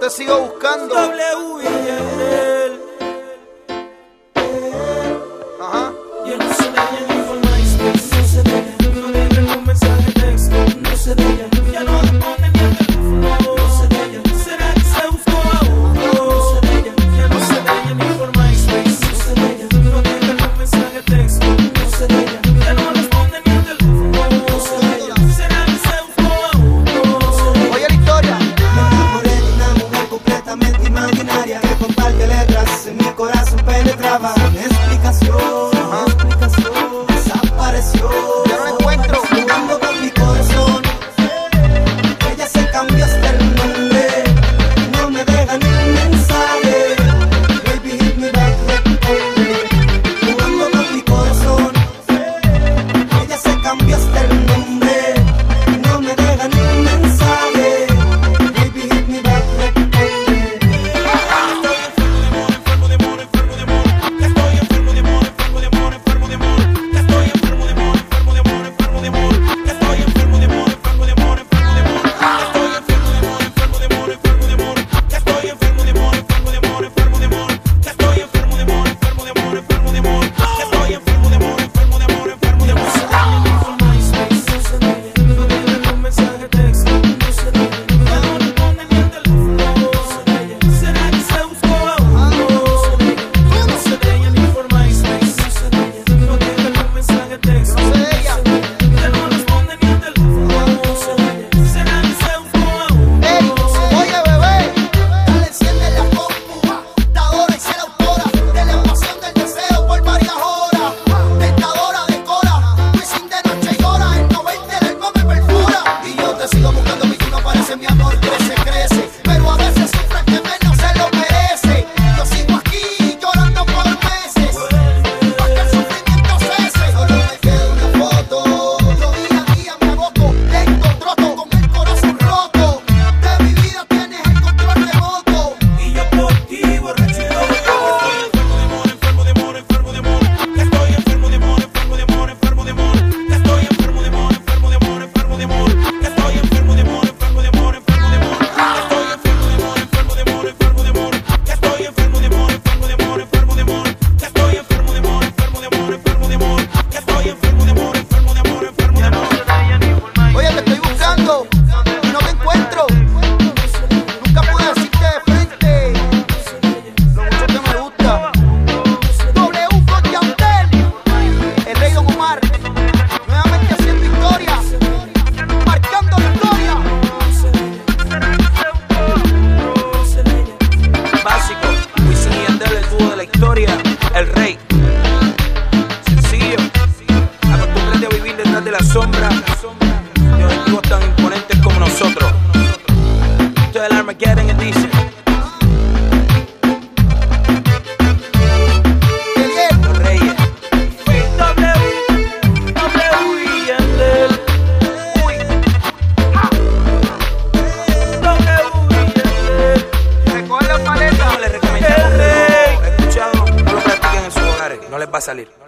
te sigo buscando. W.I.L. Ajá. Y él no se deja ni por MySpace, no se deja, no le deja un mensaje de texto, no se deja, ya no responde ni al teléfono, no se deja, será que se buscó a otro, no se deja, ya no se deja ni por MySpace, no se deja, no le deja un mensaje de texto, no se deja, ya no responde ni al teléfono, no se deja, será que se buscó a otro. Oye la historia. Me enamoré de una mujer completamente imaginaria que con par de letras en mi corazón penetraba. Sin explicación, desapareció. Ya no la encuentro. Jugando con mi corazón. Ella se cambió hasta el nombre. No me deja ni un mensaje. Baby, hit me back, jugando con mi corazón. Ella se cambió hasta el nombre. No me deja ni un mensaje. Baby, hit me back, el rey. Sencillo. Acostúmbrate a vivir detrás de la sombra de objetivos tan imponentes como nosotros. Esto es el Armageddon Edition. Los Reyes. Recoge la maleta. Les recomendamos que no lo escuchado, no lo practiquen en sus hogares, no les va a salir.